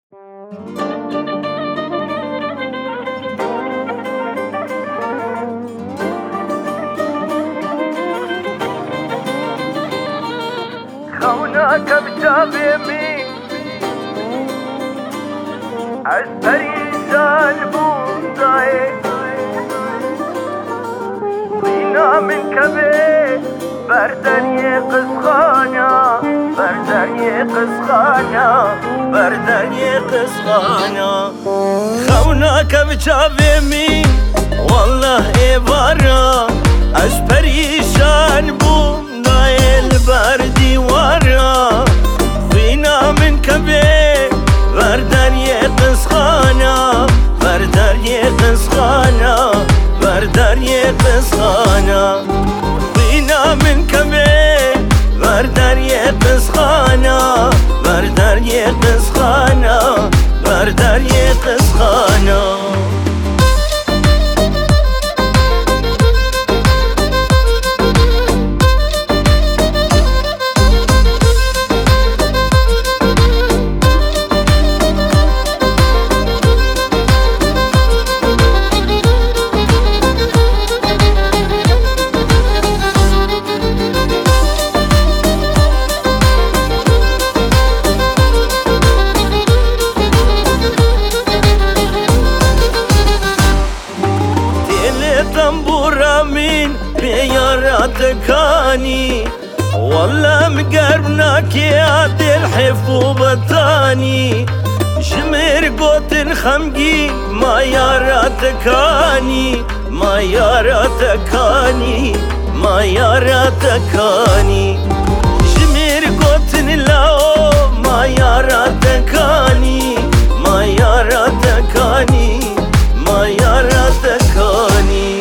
خوناك بجاب يمين عالفريسة البوطاي وينا من كبير بردن يقصخانا بردن يقصخانا بردن يقصخانا خوناك بجاب يمين والله إبارة عالفريسة البوطاي البردي ورا فينا من كبير بردن يقصخانا بردن يقصخانا بردن يقصخانا فينا من كبير بردن يقصخانا بردن يقصخانا بردن يقصخانا طنبورة من بياراتكاني والله مقربناك يا الحف وبطاني شمر قوت خمقي ما ياراتكاني ما ياراتكاني ما ياراتكاني شمر قوت لاو ما ياراتكاني ما ياراتكاني ما ياراتكاني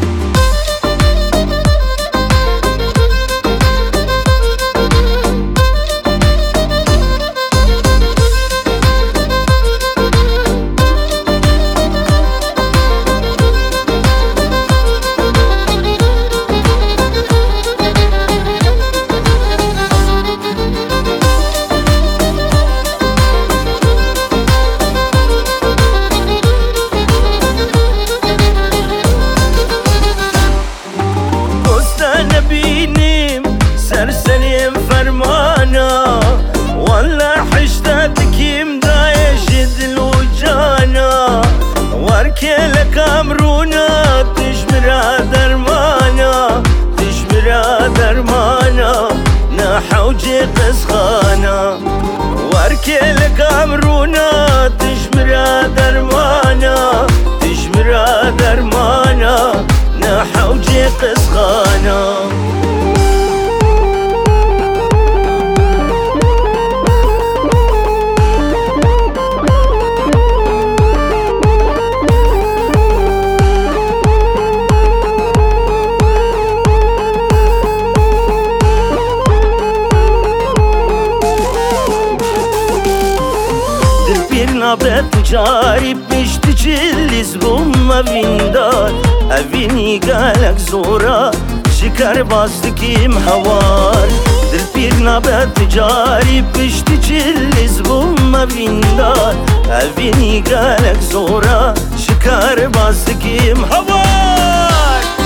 سرسليم فرمانا والله حشتاتك يمدايش دلوجانا واركيلك امرونا تشمرا درمانا تشمرا درمانا نحوجي قسخانا واركيلك امرونا تشمرا درمانا تشمرا درمانا نحوجي قسخانا بتجارب مش تجلس بوما فيندار أفيني قالك زورا شكر باستكي محوار دلبيرنا بتجارب مش تجلس بوما فيندار أفيني قالك زورا شكر باستكي محوار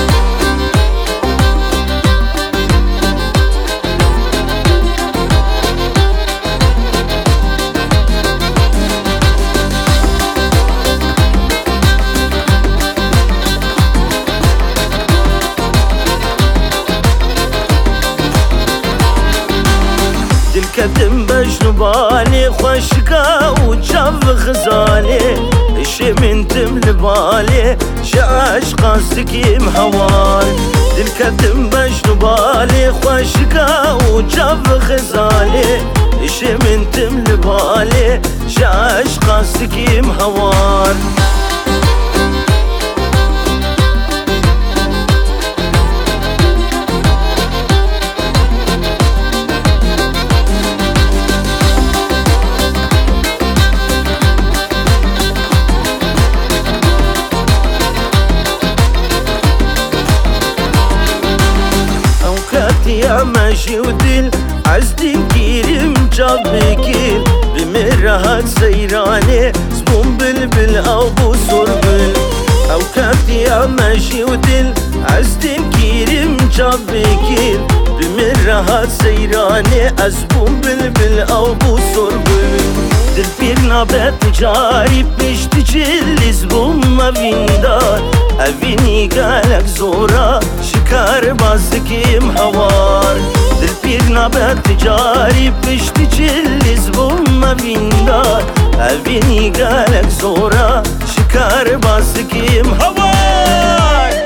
كتم بجنبالي خوشكا وجاف غزالي اشي من تمل بالي شاش قاسكي محوار الكتم بجنبالي خوشكا وجاف غزالي اشي من تمل بالي شاش قاسكي محوار يا ماشي ودل عزدين كيرم جاب كير بمرا راحت سيراني زبون بلبل أو بو سربل أو كاتي أمشي ودل عزدين كيرم جابكير بمن راحت سيراني أزبون بلبل أو بو سربل دل بير نابت جاري بشت جل زبون ما بيندار أبيني قالك زورا شكار بازكيم هوار دل بير نابت جاري بشت جل زبون ما بيندار أبيني قالك زورا شكار بازكيم هوار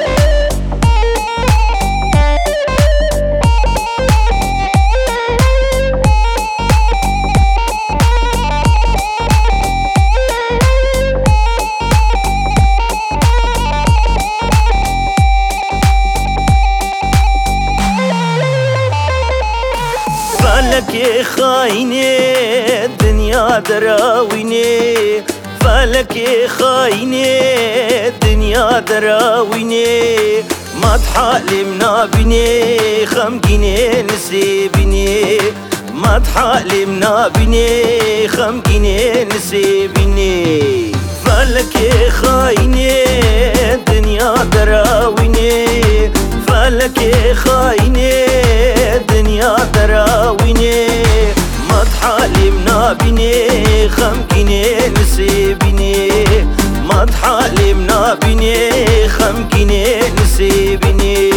فلك خايني الدنيا دراويني فلك خايني الدنيا دراويني ما تحالمنا بني خمجيني نسيبني ما تحالمنا بني خمجيني نسيبني فلك خايني الدنيا دراويني فلك خايني الدنيا دراويني ما تحالمنا بني خمكيني نسيبني ما تحالمنا بني خمكيني نسيبني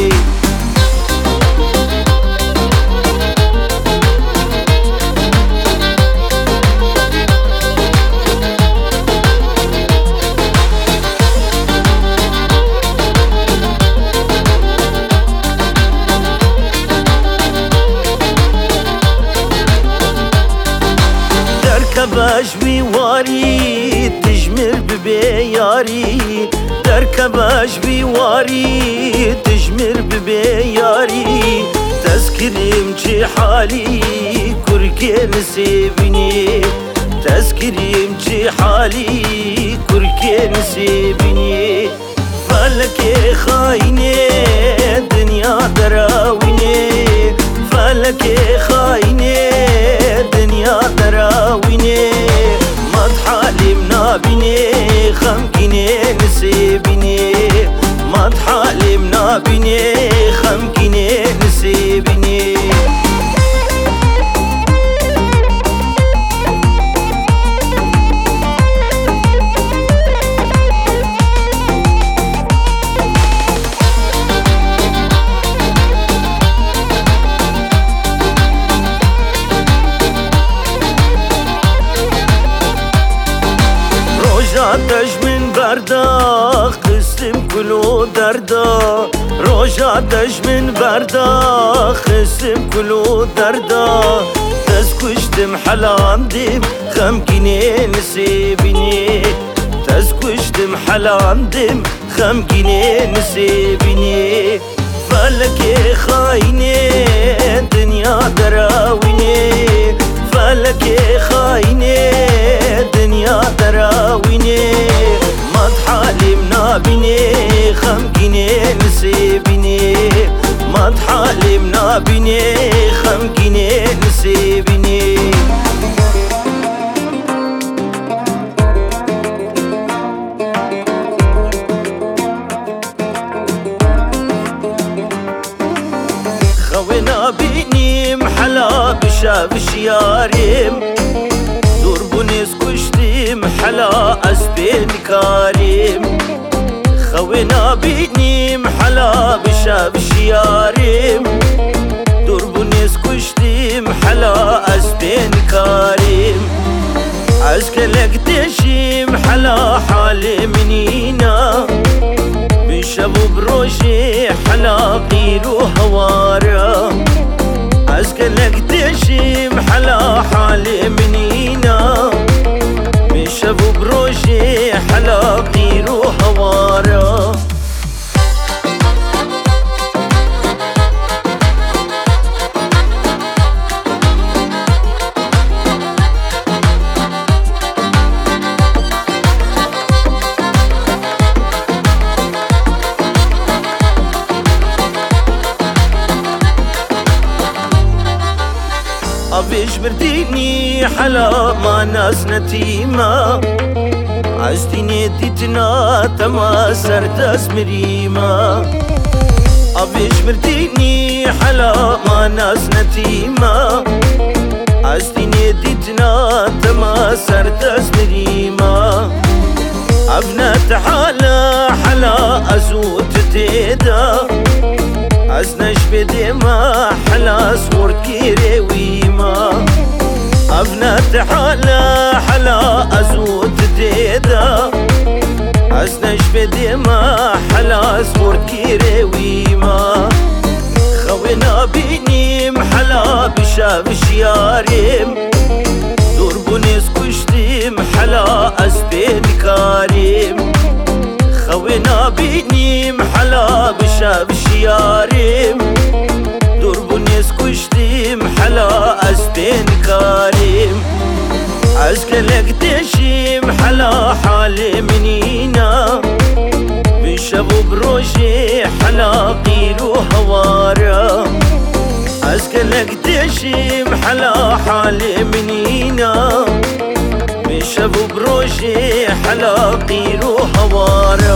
دركباش بيواري تجمر ببياري دركباش بيواري تجمر ببياري تذكريم جي حالي كركي نسيبني تذكريم جي حالي كركي نسيبني فلك خايني الدنيا دراويني فلك خايني الدنيا دراويني ما تحالمنا بني خمكيني نسيبني ما تحالمنا بني خمكيني نسيبني روجاتش من بردا قسم كلو دردا روجاتش من بردا قسم كلو دردا تزكشتم حلاندم خمكيني نسيبني تزكشتم حلاندم خمكيني نسيبني فلك خايني الدنيا دراويني فلك خايني الدنيا دراويني ما تحالمنا بني خمكيني نسيبني ما تحالمنا بني خمكيني نسيبني خوينا بيني محلا بشاف شياريم دور بونيس كشتي محلا أسبين كاريم خوينا بيني محلا بشاف شياريم دور بونيس كشتي محلا أسبين كاريم عسكلك دشي محلا حالي منينا بشبو بروشي حلا غيرو هوارا عسكلك دشي محلا حالي منينا بشبو بروشي حلا غيرو هوارا أبيش برديني حلا ما ناس نتيمة عزتيني ديتنا تما سردس مريمة أبيش مرتيني حلا ما ناس نتيمة عزتيني ديتنا تما سردس مريمة أبنت حلا حلا أزوت تيدا أزنش بديما حلا صورت كيري ويما أبنت حلا حلا أزوت تيدا أزنش بديما حلا صورت كيري ويما خوينا بينيم حلا بشافش ياريم دربوني سكشتيم حلا أسبين كاريم خوينا بينيم حلا بشافش ياريم دربوني سكشتيم حلا أسبين كاريم عسكلك تشيم حلا حالي منينا بشافو بروجي حلا قيلو هوارا عسكلك تشيم حلا حالي منينا بشافو بروجي حلا قيلو هوارا